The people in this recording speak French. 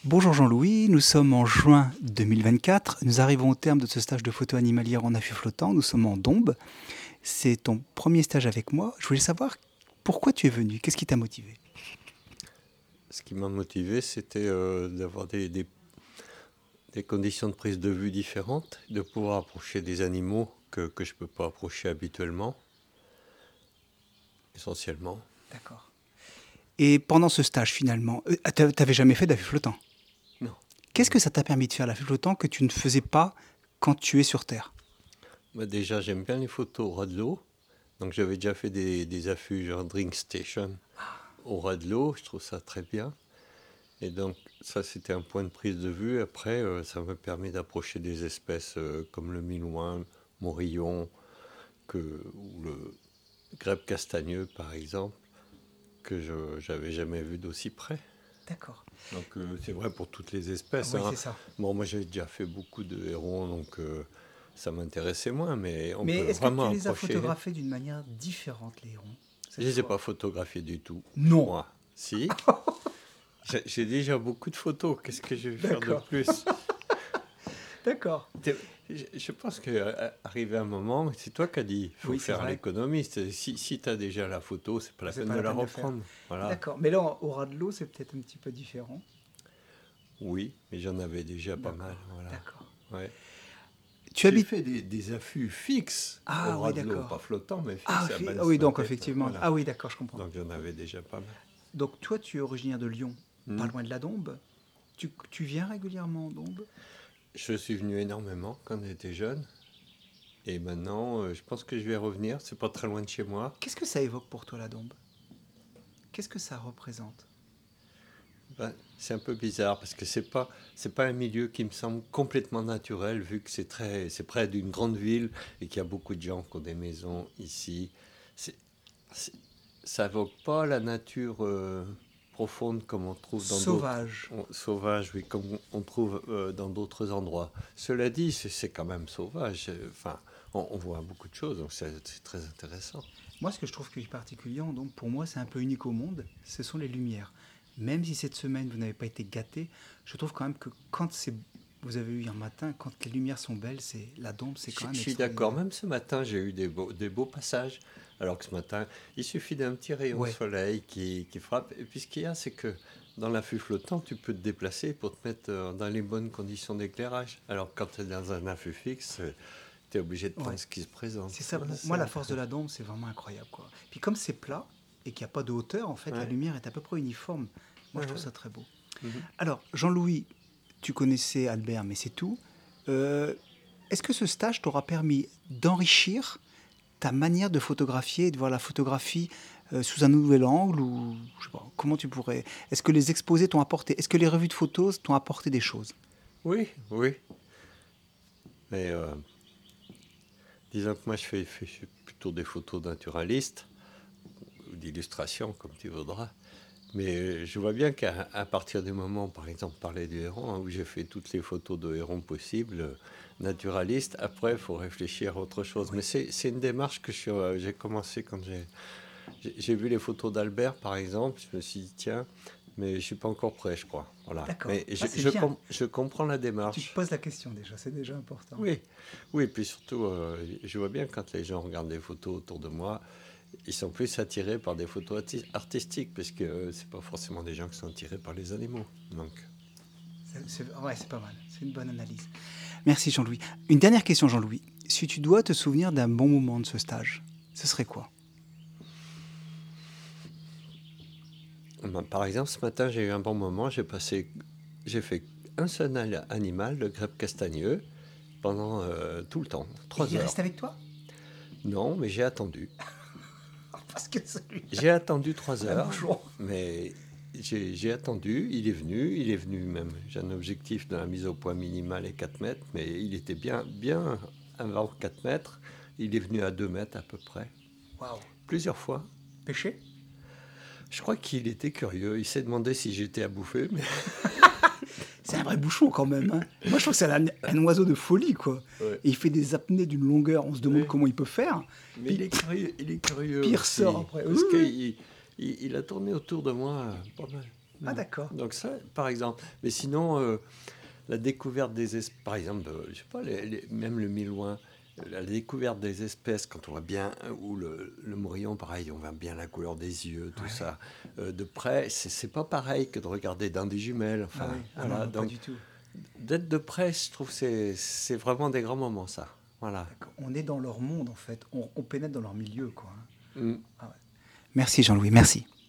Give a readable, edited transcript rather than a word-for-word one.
Bonjour Jean-Louis, nous sommes en juin 2024. Nous arrivons au terme de ce stage de photo animalière en affût flottant. Nous sommes en Dombes. C'est ton premier stage avec moi. Je voulais savoir pourquoi tu es venu. Qu'est-ce qui t'a motivé? Ce qui m'a motivé, c'était d'avoir des conditions de prise de vue différentes, de pouvoir approcher des animaux que je ne peux pas approcher habituellement, essentiellement. D'accord. Et pendant ce stage finalement, t'avais jamais fait d'affût flottant? Non. Qu'est-ce que ça t'a permis de faire l'affût flottant que tu ne faisais pas quand tu es sur Terre? Bah déjà, j'aime bien les photos au ras de l'eau. Donc j'avais déjà fait des affûts genre Drink Station au ras de l'eau, je trouve ça très bien. Et donc ça, c'était un point de prise de vue. Après, ça me permet d'approcher des espèces comme le milouin, morillon, ou le grèbe castagneux, par exemple, que je n'avais jamais vu d'aussi près. D'accord. Donc c'est vrai pour toutes les espèces. Oui, Hein. c'est ça. Bon, moi j'ai déjà fait beaucoup de hérons, donc ça m'intéressait moins, mais on Mais peut est-ce que vraiment tu les as approcher. photographiés d'une manière différente, les hérons? Je ne les ai pas photographiés du tout. Non. Moi, si. J'ai déjà beaucoup de photos. Qu'est-ce que je vais faire de D'accord. plus? D'accord. Je pense qu'arrivé un moment, c'est toi qui as dit, il faut Oui, c'est faire vrai. l'économiste. Si tu as déjà la photo, c'est pas la C'est peine pas de la la peine de faire. reprendre. Voilà. D'accord. Mais là, au ras de l'eau, c'est peut-être un petit peu différent. Oui, mais j'en avais déjà pas D'accord. mal. Voilà. D'accord. Ouais. Tu J'ai habites. fait des affûts fixes Ah au oui, ras de l'eau, d'accord. pas flottants, mais Ah, fixes à ah oui, donc balustrade. effectivement. Voilà. Ah oui, d'accord, je comprends. Donc j'en avais déjà pas mal. Donc toi, tu es originaire de Lyon, pas Hmm. loin de la Dombes. Tu viens régulièrement en Dombes? Je suis venu énormément quand j'étais jeune. Et maintenant, je pense que je vais revenir. C'est pas très loin de chez moi. Qu'est-ce que ça évoque pour toi, la Dombe? Qu'est-ce que ça représente? Ben, c'est un peu bizarre parce que c'est pas un milieu qui me semble complètement naturel vu que c'est près d'une grande ville et qu'il y a beaucoup de gens qui ont des maisons ici. C'est, c'est- Ça évoque pas la nature profonde comme on trouve dans d'autres Sauvage. sauvage, oui, comme on trouve dans d'autres endroits. Cela dit, c'est quand même sauvage. Enfin, on voit beaucoup de choses, donc c'est très intéressant. Moi, ce que je trouve qui est particulier en Dombes, pour moi, c'est un peu unique au monde, ce sont les lumières. Même si cette semaine, vous n'avez pas été gâtés, je trouve quand même que vous avez eu un matin, quand les lumières sont belles, la Dombe, c'est quand Je même suis d'accord. extraordinaire. Même ce matin, j'ai eu des beaux passages. Alors que ce matin, il suffit d'un petit rayon de Ouais, soleil qui frappe. Et puis ce qu'il y a, c'est que dans l'affût flottant, tu peux te déplacer pour te mettre dans les bonnes conditions d'éclairage. Alors quand tu es dans un affût fixe, tu es obligé de ouais. prendre ce qui se présente. C'est ça, Ouais, moi, la force de la Dombe, c'est vraiment incroyable, quoi. Puis comme c'est plat et qu'il n'y a pas de hauteur, en fait, la ouais. lumière est à peu près uniforme. Moi, je trouve Ouais. ça très beau. Mhm. Alors, Jean-Louis, tu connaissais Albert, mais c'est tout. Euh, Est-ce que ce stage t'aura permis d'enrichir ta manière de photographier et de voir la photographie sous un nouvel angle ou je sais pas, comment tu pourrais. Est-ce que les exposés t'ont apporté. Est-ce que les revues de photos t'ont apporté des choses? Oui, oui. Mais disons que moi, je fais plutôt des photos naturalistes ou d'illustration, comme tu voudras. Mais je vois bien qu'à partir du moment, par exemple, parler du héron, hein, où j'ai fait toutes les photos de héron possibles, naturalistes, après, il faut réfléchir à autre chose. Oui. Mais c'est une démarche que j'ai commencé quand j'ai vu les photos d'Albert, par exemple. Je me suis dit, tiens, mais je ne suis pas encore prêt, je crois. Voilà. D'accord. Mais Ah, c'est bien. je comprends la Tu te démarche. poses la question déjà, c'est déjà important. Oui, oui, puis surtout, je vois bien quand les gens regardent des photos autour de moi, ils sont plus attirés par des photos artistiques, parce que c'est pas forcément des gens qui sont attirés par les animaux. Donc, Ouais, c'est pas mal. C'est une bonne analyse. Merci Jean-Louis. Une dernière question Jean-Louis. Si tu dois te souvenir d'un bon moment de ce stage, ce serait quoi? ben, par exemple, ce matin, j'ai eu un bon moment. J'ai fait un seul animal, le grèbe castagneux, pendant tout le temps, Et 3 il heures. reste avec toi? Non, mais j'ai attendu. Parce que celui J'ai attendu 3 un heures, bouchon. mais j'ai attendu. Il est venu même. J'ai un objectif de la mise au point minimale est 4 mètres, mais il était bien, bien avant 4 mètres. Il est venu à 2 mètres à peu près, Waouh. plusieurs fois. Pêché? Je crois qu'il était curieux. Il s'est demandé si j'étais à bouffer, mais C'est un vrai bouchon quand même. Hein. Moi je trouve que c'est un oiseau de folie quoi. ouais. Et il fait des apnées d'une longueur, on se demande Oui. comment il peut faire. Mais Puis il est curieux. Il est curieux puis il aussi. ressort après. Oui, Parce oui. qu'il a tourné autour de moi pas mal. Ah, d'accord. Donc ça, par exemple. Mais sinon, la découverte des espèces, par exemple, je sais pas, même le milouin, la découverte des espèces, quand on voit bien, ou le morillon, pareil, on voit bien la couleur des yeux, tout ça. De près, c'est pas pareil que de regarder dans des jumelles. Enfin, Ah oui, voilà. non, pas Donc, du tout. d'être de près, je trouve que c'est vraiment des grands moments, ça. Voilà. On est dans leur monde, en fait. On pénètre dans leur milieu, quoi. Mm. Ah ouais. Merci Jean-Louis, merci.